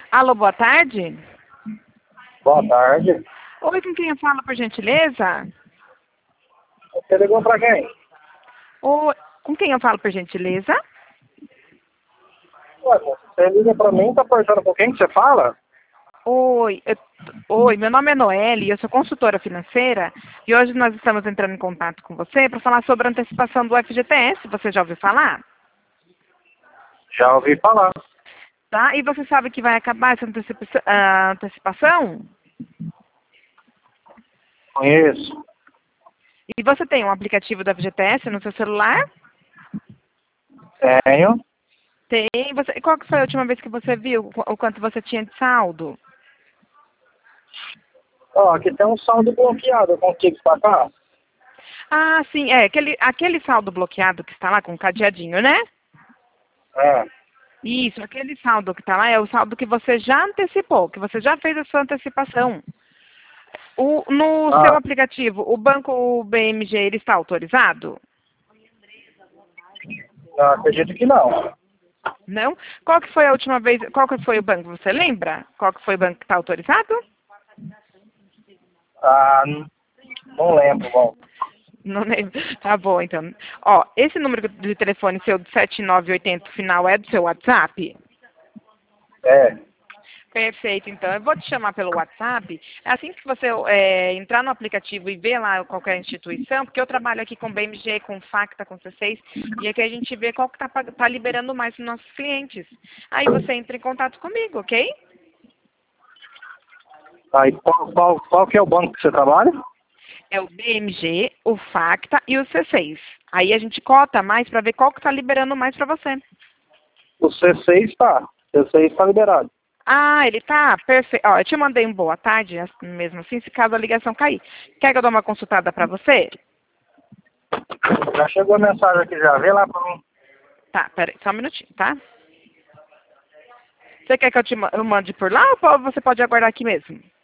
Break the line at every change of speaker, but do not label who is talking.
Alô, boa tarde.
Boa tarde.
Oi, com quem eu falo, por gentileza?
Você ligou pra quem?
Oi, com quem eu falo, por gentileza?
Ué, você liga pra mim, tá perguntando com quem que você fala?
Oi, oi, meu nome é Noelle, eu sou consultora financeira e hoje nós estamos entrando em contato com você para falar sobre a antecipação do FGTS. Você já ouviu falar?
Já ouvi falar.
Tá? E você sabe que vai acabar essa antecipação?
Conheço.
E você tem um aplicativo do FGTS no seu celular?
Tenho.
Tem. Qual que foi a última vez que você viu o quanto você tinha de saldo?
Ó, aqui tem um saldo bloqueado, eu consigo sacar?
Ah, sim, aquele saldo bloqueado que está lá com o cadeadinho, né?
É.
Isso, aquele saldo que está lá é o saldo que você já antecipou, que você já fez a sua antecipação. No seu
Ah,
aplicativo, o banco BMG, ele está autorizado?
não, acredito que não.
Não? Qual que foi a última vez, qual que foi o banco, você lembra? Qual que foi o banco que está autorizado?
Ah, não lembro, bom.
Não lembro. Tá bom, então. Ó, esse número de telefone seu de 7980 final é do seu WhatsApp?
É.
Perfeito, então. Eu vou te chamar pelo WhatsApp. É assim que você entrar no aplicativo e ver lá qualquer instituição, porque eu trabalho aqui com BMG, com Facta, com C6, e aqui a gente vê qual que tá liberando mais para os nossos clientes. Aí você entra em contato comigo, ok?
Aí, qual que é o banco que você trabalha?
É o BMG, o Facta e o C6. Aí a gente cota mais para ver qual que tá liberando mais para você.
O C6 tá. C6 tá liberado.
Ah, ele tá perfeito. Ó, eu te mandei um boa tarde, mesmo assim, se caso a ligação cair. Quer que eu dê uma consultada para você?
Já chegou a mensagem aqui já. Vê lá pra mim.
Tá, peraí, só um minutinho, tá? Você quer que eu mande por lá ou você pode aguardar aqui mesmo?